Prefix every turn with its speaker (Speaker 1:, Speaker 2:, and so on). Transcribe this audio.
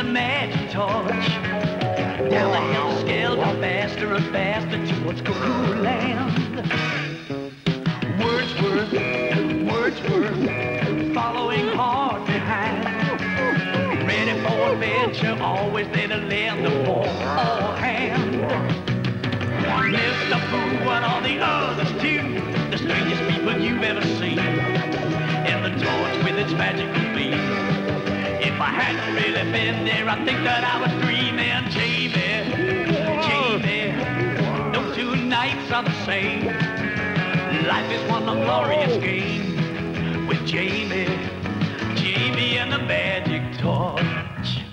Speaker 1: the magic torch. Down the hill scale, go faster and faster towards Cuckoo Land. Wordsworth, Wordsworth, following hard behind. Ready for adventure, always ready to lend a for all hand. Mr. Fool and all the others too, the strangest people you've ever seen. And the torch with its magical beam. If I hadn't really been there, I think that I was dreaming. Jamie, no two nights are the same. Life is one long glorious game with Jamie and the magic torch.